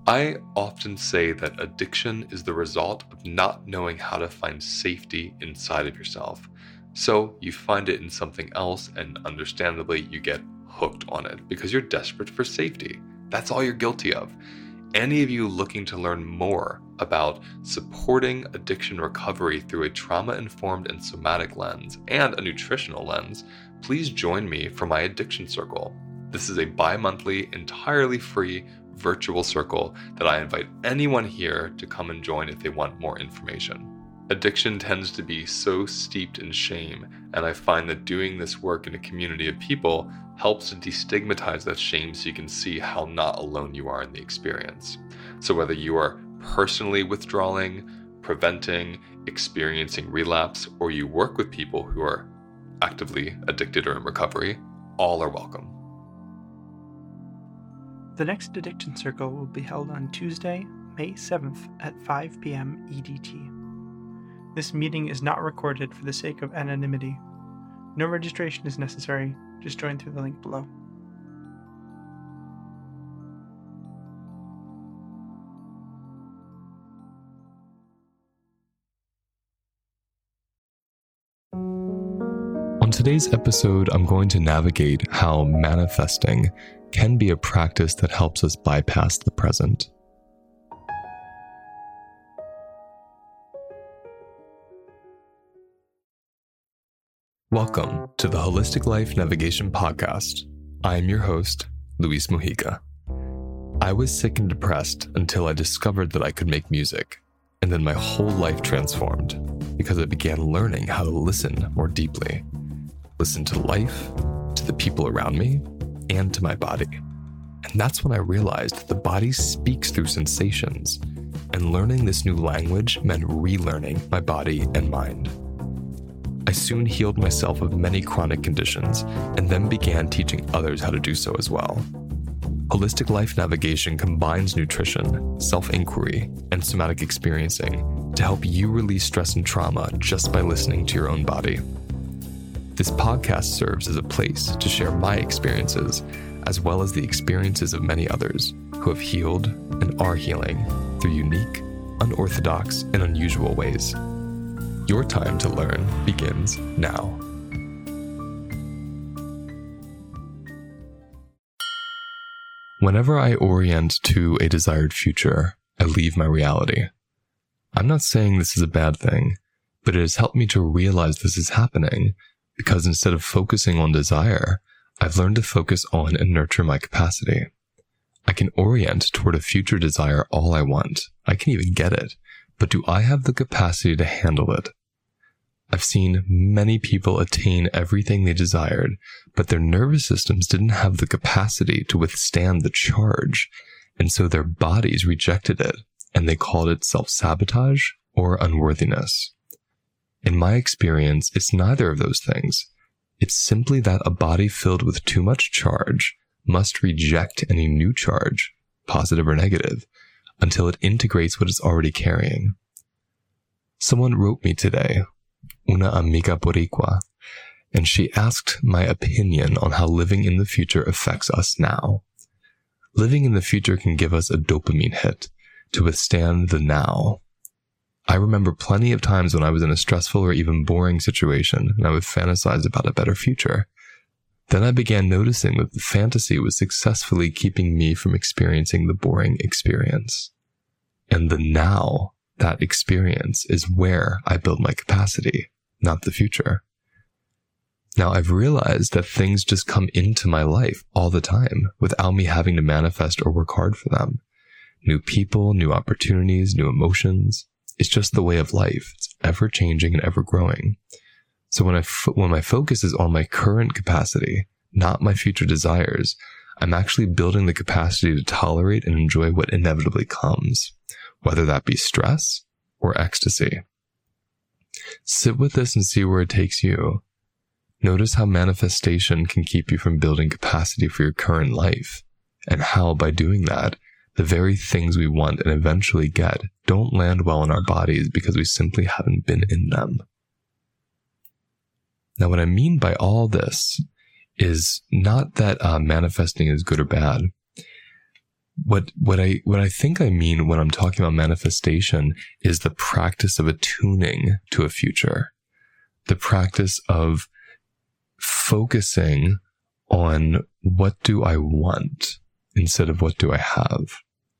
I often say that addiction is the result of not knowing how to find safety inside of yourself. So you find it in something else, and understandably, you get hooked on it because you're desperate for safety. That's all you're guilty of. Any of you looking to learn more about supporting addiction recovery through a trauma-informed and somatic lens and a nutritional lens, please join me for my Addiction Circle. This is a bi-monthly, entirely free virtual circle that I invite anyone here to come and join if they want more information. Addiction tends to be so steeped in shame, and I find that doing this work in a community of people helps to destigmatize that shame so you can see how not alone you are in the experience. So whether you are personally withdrawing, preventing, experiencing relapse, or you work with people who are actively addicted or in recovery, all are welcome. The next Addiction Circle will be held on Tuesday, May 7th at 5 p.m. EDT. This meeting is not recorded for the sake of anonymity. No registration is necessary. Just join through the link below. On today's episode, I'm going to navigate how manifesting can be a practice that helps us bypass the present. Welcome to the Holistic Life Navigation Podcast. I am your host, Luis Mujica. I was sick and depressed until I discovered that I could make music, and then my whole life transformed because I began learning how to listen more deeply. Listen to life, to the people around me, and to my body. And that's when I realized that the body speaks through sensations, and learning this new language meant relearning my body and mind. I soon healed myself of many chronic conditions, and then began teaching others how to do so as well. Holistic Life Navigation combines nutrition, self-inquiry, and somatic experiencing to help you release stress and trauma just by listening to your own body. This podcast serves as a place to share my experiences, as well as the experiences of many others who have healed and are healing through unique, unorthodox, and unusual ways. Your time to learn begins now. Whenever I orient to a desired future, I leave my reality. I'm not saying this is a bad thing, but it has helped me to realize this is happening because instead of focusing on desire, I've learned to focus on and nurture my capacity. I can orient toward a future desire all I want. I can even get it, but do I have the capacity to handle it? I've seen many people attain everything they desired, but their nervous systems didn't have the capacity to withstand the charge, and so their bodies rejected it, and they called it self-sabotage or unworthiness. In my experience, it's neither of those things. It's simply that a body filled with too much charge must reject any new charge, positive or negative, until it integrates what it's already carrying. Someone wrote me today, una amiga boricua, and she asked my opinion on how living in the future affects us now. Living in the future can give us a dopamine hit to withstand the now. I remember plenty of times when I was in a stressful or even boring situation and I would fantasize about a better future. Then I began noticing that the fantasy was successfully keeping me from experiencing the boring experience. And the now, that experience, is where I build my capacity, not the future. Now I've realized that things just come into my life all the time without me having to manifest or work hard for them. New people, new opportunities, new emotions. It's just the way of life. It's ever changing and ever growing. So when my focus is on my current capacity, not my future desires, I'm actually building the capacity to tolerate and enjoy what inevitably comes, whether that be stress or ecstasy. Sit with this and see where it takes you. Notice how manifestation can keep you from building capacity for your current life, and how by doing that, the very things we want and eventually get don't land well in our bodies because we simply haven't been in them. Now, what I mean by all this is not that manifesting is good or bad. what I think I mean when I'm talking about manifestation is the practice of attuning to a future, the practice of focusing on what do I want instead of what do I have.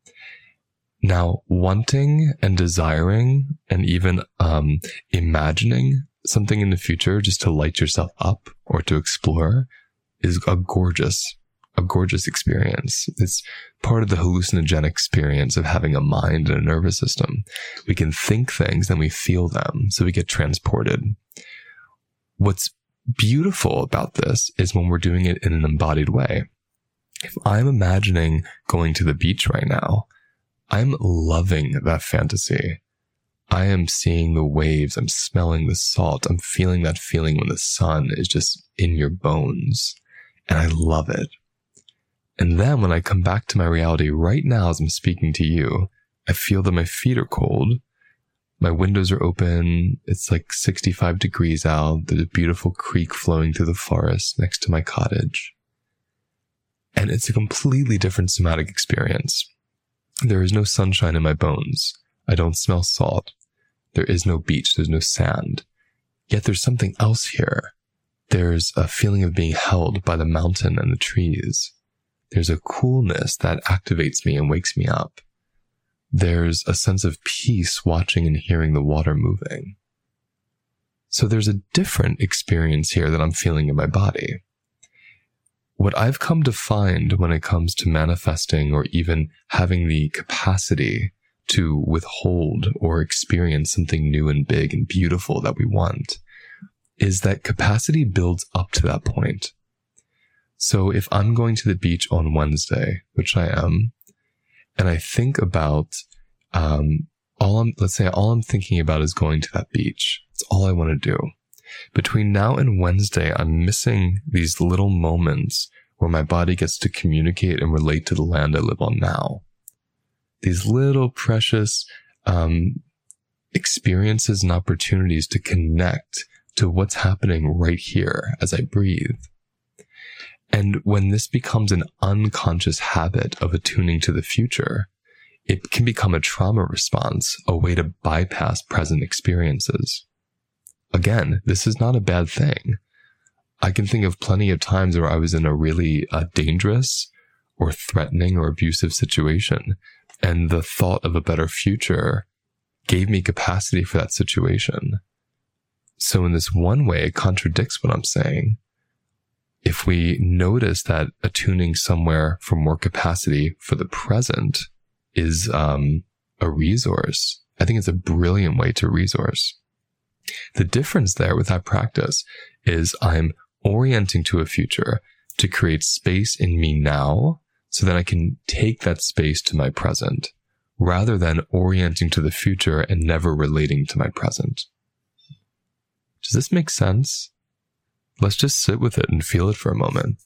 Now, wanting and desiring and even imagining something in the future just to light yourself up or to explore is a gorgeous experience. It's part of the hallucinogenic experience of having a mind and a nervous system. We can think things, then we feel them, so we get transported. What's beautiful about this is when we're doing it in an embodied way. If I'm imagining going to the beach right now, I'm loving that fantasy. I am seeing the waves. I'm smelling the salt. I'm feeling that feeling when the sun is just in your bones. And I love it. And then when I come back to my reality right now as I'm speaking to you, I feel that my feet are cold. My windows are open. It's like 65 degrees out. There's a beautiful creek flowing through the forest next to my cottage. And it's a completely different somatic experience. There is no sunshine in my bones. I don't smell salt. There is no beach. There's no sand. Yet there's something else here. There's a feeling of being held by the mountain and the trees. There's a coolness that activates me and wakes me up. There's a sense of peace watching and hearing the water moving. So there's a different experience here that I'm feeling in my body. What I've come to find when it comes to manifesting or even having the capacity to withhold or experience something new and big and beautiful that we want is that capacity builds up to that point. So if I'm going to the beach on Wednesday, which I am, and I think about, all I'm thinking about is going to that beach. It's all I want to do. Between now and Wednesday, I'm missing these little moments where my body gets to communicate and relate to the land I live on now. These little precious experiences and opportunities to connect to what's happening right here as I breathe. And when this becomes an unconscious habit of attuning to the future, it can become a trauma response, a way to bypass present experiences. Again, this is not a bad thing. I can think of plenty of times where I was in a really dangerous or threatening or abusive situation, and the thought of a better future gave me capacity for that situation. So in this one way, it contradicts what I'm saying. If we notice that attuning somewhere for more capacity for the present is a resource, I think it's a brilliant way to resource. The difference there with that practice is I'm orienting to a future to create space in me now so that I can take that space to my present, rather than orienting to the future and never relating to my present. Does this make sense? Let's just sit with it and feel it for a moment.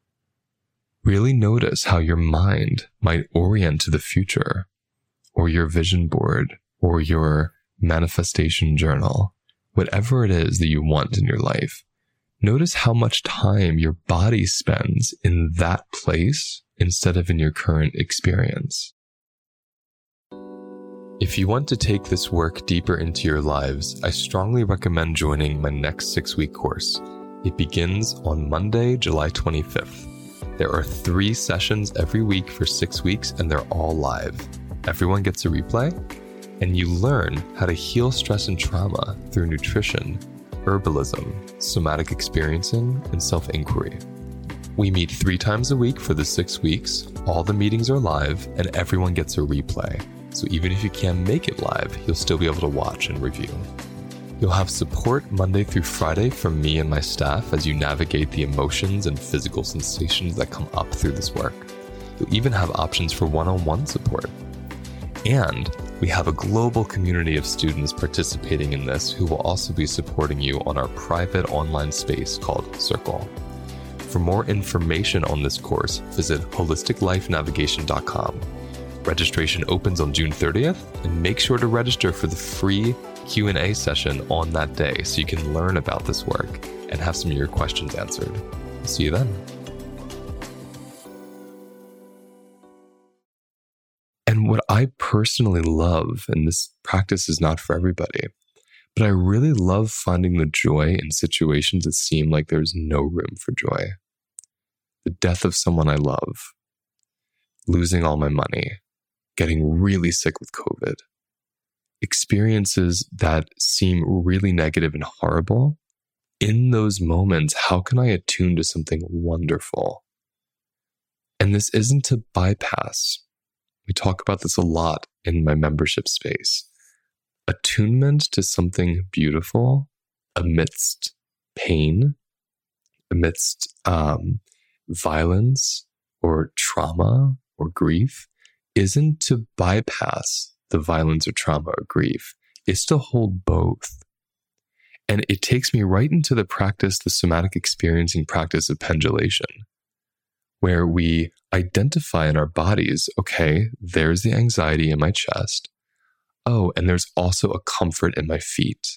Really notice how your mind might orient to the future, or your vision board, or your manifestation journal, whatever it is that you want in your life. Notice how much time your body spends in that place instead of in your current experience. If you want to take this work deeper into your lives, I strongly recommend joining my next 6-week course. It begins on Monday, July 25th. There are 3 sessions every week for 6 weeks, and they're all live. Everyone gets a replay, and you learn how to heal stress and trauma through nutrition, herbalism, somatic experiencing, and self-inquiry. We meet 3 times a week for the 6 weeks. All the meetings are live, and everyone gets a replay. So even if you can't make it live, you'll still be able to watch and review. You'll have support Monday through Friday from me and my staff as you navigate the emotions and physical sensations that come up through this work. You'll even have options for one-on-one support. And we have a global community of students participating in this who will also be supporting you on our private online space called Circle. For more information on this course, visit holisticlifenavigation.com. Registration opens on June 30th, and make sure to register for the free Q&A session on that day so you can learn about this work and have some of your questions answered. See you then. what I personally love, and this practice is not for everybody, but I really love finding the joy in situations that seem like there's no room for joy. The death of someone I love, losing all my money, getting really sick with COVID, experiences that seem really negative and horrible. In those moments, how can I attune to something wonderful? And this isn't to bypass. We talk about this a lot in my membership space. Attunement to something beautiful amidst pain, amidst violence or trauma or grief, isn't to bypass the violence or trauma or grief. It's to hold both. And it takes me right into the practice, the somatic experiencing practice of pendulation, where we identify in our bodies, okay, there's the anxiety in my chest. Oh, and there's also a comfort in my feet.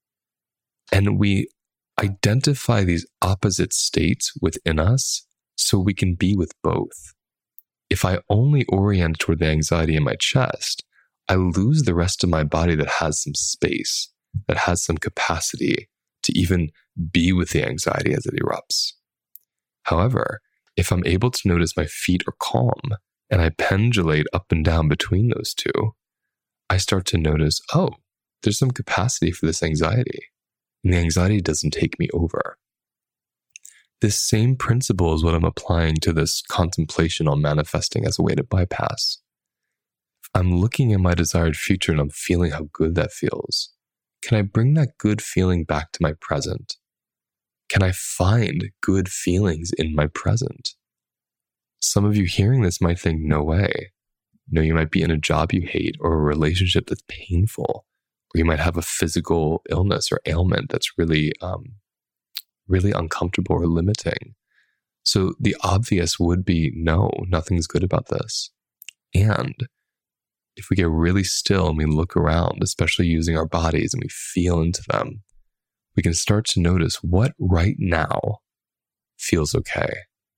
And we identify these opposite states within us so we can be with both. If I only orient toward the anxiety in my chest, I lose the rest of my body that has some space, that has some capacity to even be with the anxiety as it erupts. However, if I'm able to notice my feet are calm and I pendulate up and down between those two, I start to notice, oh, there's some capacity for this anxiety, and the anxiety doesn't take me over. This same principle is what I'm applying to this contemplation on manifesting as a way to bypass. I'm looking at my desired future and I'm feeling how good that feels. Can I bring that good feeling back to my present? Can I find good feelings in my present? Some of you hearing this might think, no way. No, you might be in a job you hate or a relationship that's painful, or you might have a physical illness or ailment that's really uncomfortable or limiting. So the obvious would be, no, nothing's good about this. And if we get really still and we look around, especially using our bodies, and we feel into them, we can start to notice what right now feels okay.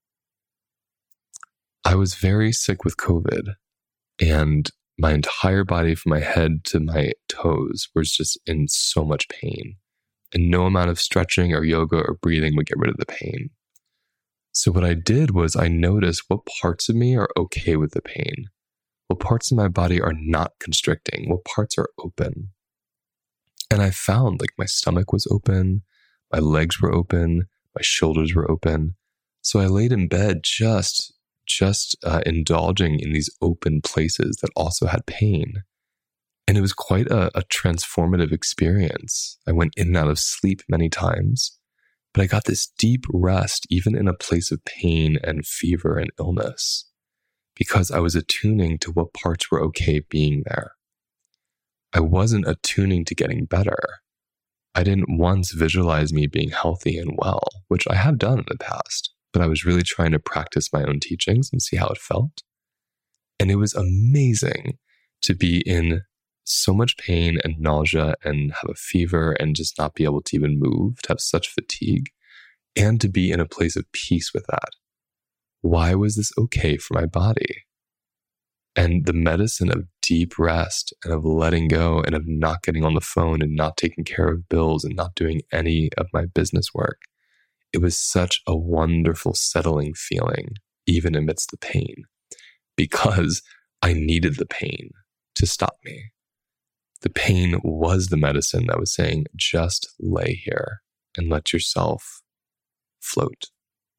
I was very sick with COVID, and my entire body from my head to my toes was just in so much pain. And no amount of stretching or yoga or breathing would get rid of the pain. So what I did was I noticed what parts of me are okay with the pain, what parts of my body are not constricting, what parts are open. And I found like my stomach was open, my legs were open, my shoulders were open. So I laid in bed just indulging in these open places that also had pain. And it was quite a transformative experience. I went in and out of sleep many times, but I got this deep rest even in a place of pain and fever and illness, because I was attuning to what parts were okay being there. I wasn't attuning to getting better. I didn't once visualize me being healthy and well, which I have done in the past, but I was really trying to practice my own teachings and see how it felt. And it was amazing to be in so much pain and nausea and have a fever and just not be able to even move, to have such fatigue, and to be in a place of peace with that. Why was this okay for my body? And the medicine of deep rest and of letting go and of not getting on the phone and not taking care of bills and not doing any of my business work, it was such a wonderful settling feeling, even amidst the pain, because I needed the pain to stop me. The pain was the medicine that was saying, just lay here and let yourself float.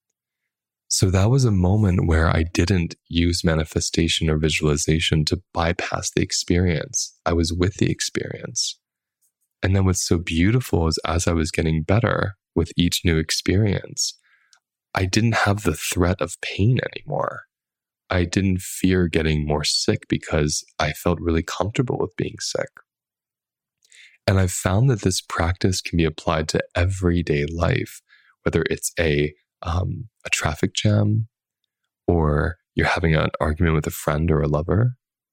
So that was a moment where I didn't use manifestation or visualization to bypass the experience. I was with the experience. And then what's so beautiful is as I was getting better with each new experience, I didn't have the threat of pain anymore. I didn't fear getting more sick because I felt really comfortable with being sick. And I've found that this practice can be applied to everyday life, whether it's a traffic jam, or you're having an argument with a friend or a lover,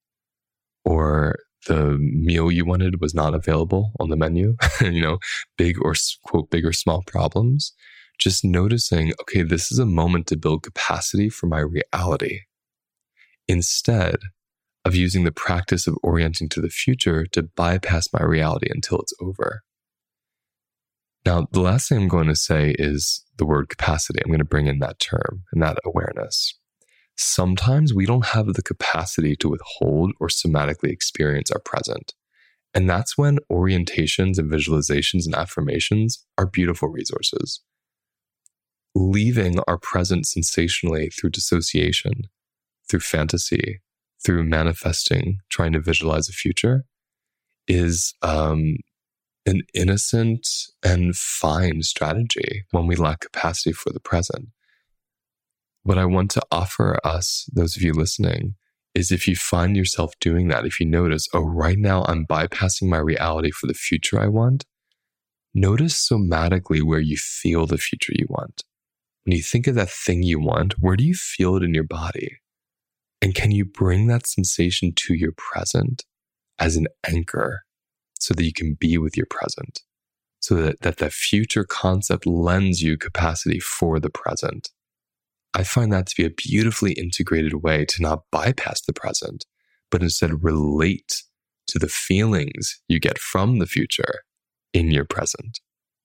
or the meal you wanted was not available on the menu, big or quote, big or small problems. Just noticing, okay, this is a moment to build capacity for my reality. Instead of using the practice of orienting to the future to bypass my reality until it's over. Now, the last thing I'm going to say is the word capacity. I'm going to bring in that term and that awareness. Sometimes we don't have the capacity to withhold or somatically experience our present. And that's when orientations and visualizations and affirmations are beautiful resources. Leaving our present sensationally through dissociation, through fantasy, through manifesting, trying to visualize a future is an innocent and fine strategy when we lack capacity for the present. What I want to offer us, those of you listening, is if you find yourself doing that, if you notice, oh, right now I'm bypassing my reality for the future I want, notice somatically where you feel the future you want. When you think of that thing you want, where do you feel it in your body? And can you bring that sensation to your present as an anchor so that you can be with your present? So that future concept lends you capacity for the present. I find that to be a beautifully integrated way to not bypass the present, but instead relate to the feelings you get from the future in your present.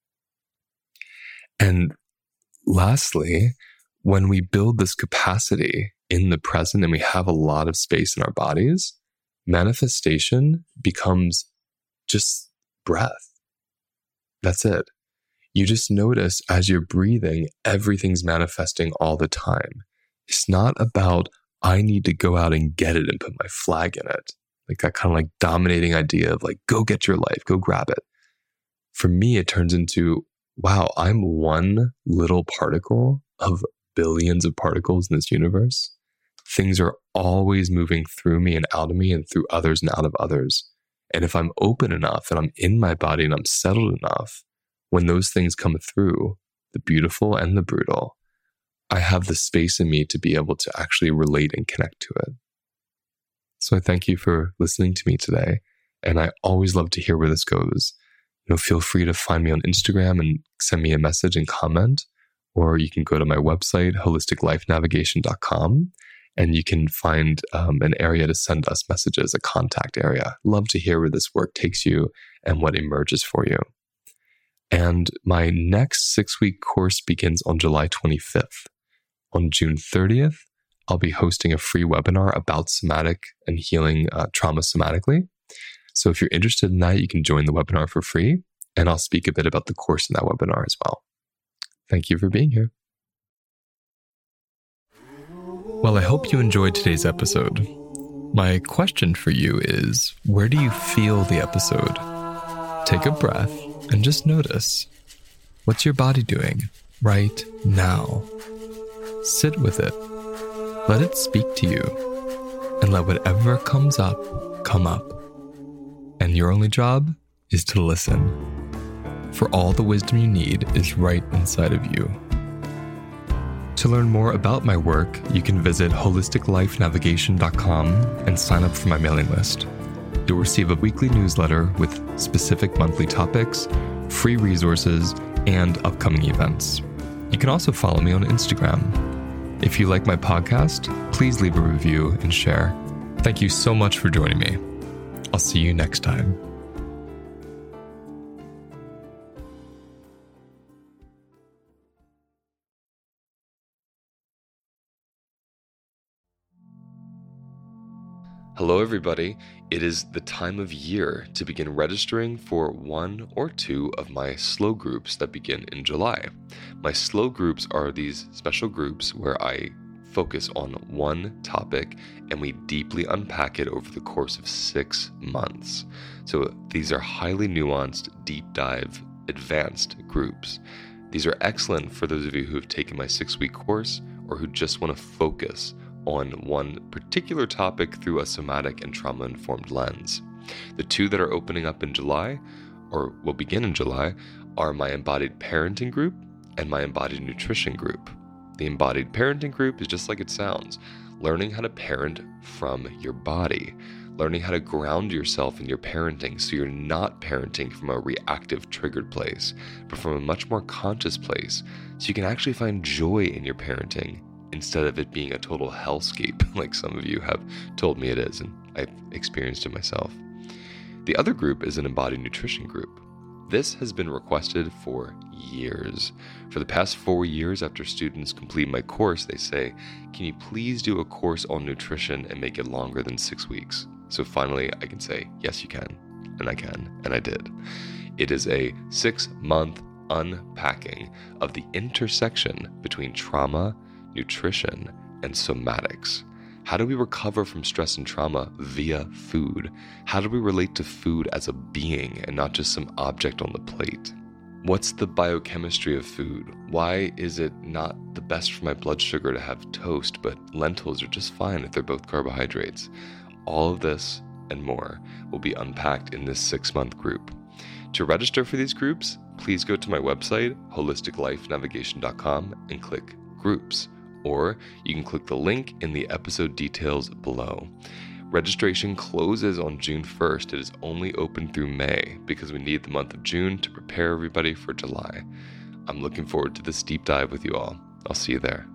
And lastly, when we build this capacity in the present and we have a lot of space in our bodies, manifestation becomes just breath. That's it. You just notice as you're breathing, everything's manifesting all the time. It's not about, I need to go out and get it and put my flag in it. Like that kind of like dominating idea of like, go get your life, go grab it. For me, it turns into, wow, I'm one little particle of billions of particles in this universe. Things are always moving through me and out of me and through others and out of others. And if I'm open enough and I'm in my body and I'm settled enough, when those things come through, the beautiful and the brutal, I have the space in me to be able to actually relate and connect to it. So I thank you for listening to me today. And I always love to hear where this goes. Feel free to find me on Instagram and send me a message and comment, or you can go to my website, holisticlifenavigation.com, and you can find an area to send us messages, a contact area. Love to hear where this work takes you and what emerges for you. And my next 6-week course begins on July 25th. On June 30th, I'll be hosting a free webinar about somatic and healing trauma somatically. So if you're interested in that, you can join the webinar for free, and I'll speak a bit about the course in that webinar as well. Thank you for being here. Well, I hope you enjoyed today's episode. My question for you is, where do you feel the episode? Take a breath and just notice. What's your body doing right now? Sit with it. Let it speak to you. And let whatever comes up, come up. And your only job is to listen. For all the wisdom you need is right inside of you. To learn more about my work, you can visit holisticlifenavigation.com and sign up for my mailing list. You'll receive a weekly newsletter with specific monthly topics, free resources, and upcoming events. You can also follow me on Instagram. If you like my podcast, please leave a review and share. Thank you so much for joining me. I'll see you next time. Hello, everybody. It is the time of year to begin registering for one or two of my slow groups that begin in July. My slow groups are these special groups where I focus on one topic and we deeply unpack it over the course of 6 months. So these are highly nuanced, deep dive, advanced groups. These are excellent for those of you who have taken my 6-week course or who just want to focus on one particular topic through a somatic and trauma-informed lens. The two that are opening up in July, or will begin in July, are my embodied parenting group and my embodied nutrition group. The embodied parenting group is just like it sounds, learning how to parent from your body, learning how to ground yourself in your parenting so you're not parenting from a reactive, triggered place, but from a much more conscious place, so you can actually find joy in your parenting instead of it being a total hellscape like some of you have told me it is, and I've experienced it myself. The other group is an embodied nutrition group. This has been requested for years. For the past 4 years after students complete my course, they say, can you please do a course on nutrition and make it longer than 6 weeks? So finally I can say, yes, you can. And I can. And I did. It is a 6-month unpacking of the intersection between trauma, nutrition, and somatics. How do we recover from stress and trauma via food? How do we relate to food as a being and not just some object on the plate? What's the biochemistry of food? Why is it not the best for my blood sugar to have toast, but lentils are just fine if they're both carbohydrates? All of this and more will be unpacked in this 6-month group. To register for these groups, please go to my website, holisticlifenavigation.com, and click Groups. Or you can click the link in the episode details below. Registration closes on June 1st. It is only open through May because we need the month of June to prepare everybody for July. I'm looking forward to this deep dive with you all. I'll see you there.